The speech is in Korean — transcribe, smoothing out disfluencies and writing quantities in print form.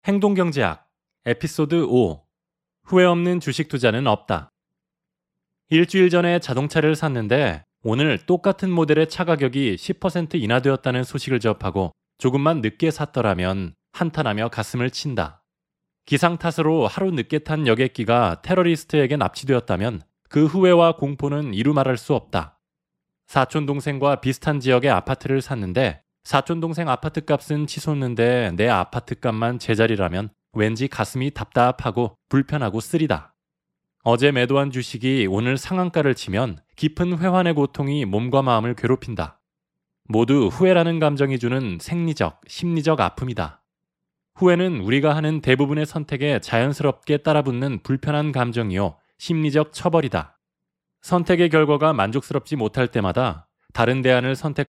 행동경제학 에피소드 5 후회 없는 주식 투자는 없다. 일주일 전에 자동차를 샀는데 오늘 똑같은 모델의 차 가격이 10% 인하되었다는 소식을 접하고 조금만 늦게 샀더라면 한탄하며 가슴을 친다. 기상 탓으로 하루 늦게 탄 여객기가 테러리스트에게 납치되었다면 그 후회와 공포는 이루 말할 수 없다. 사촌 동생과 비슷한 지역의 아파트를 샀는데 사촌 동생 아파트 값은 치솟는데 내 아파트 값만 제자리라면 왠지 가슴이 답답하고 불편하고 쓰리다. 어제 매도한 주식이 오늘 상한가를 치면 깊은 회환의 고통이 몸과 마음을 괴롭힌다. 모두 후회라는 감정이 주는 생리적, 심리적 아픔이다. 후회는 우리가 하는 대부분의 선택에 자연스럽게 따라붙는 불편한 감정이요, 심리적 처벌이다. 선택의 결과가 만족스럽지 못할 때마다 다른 대안을 선택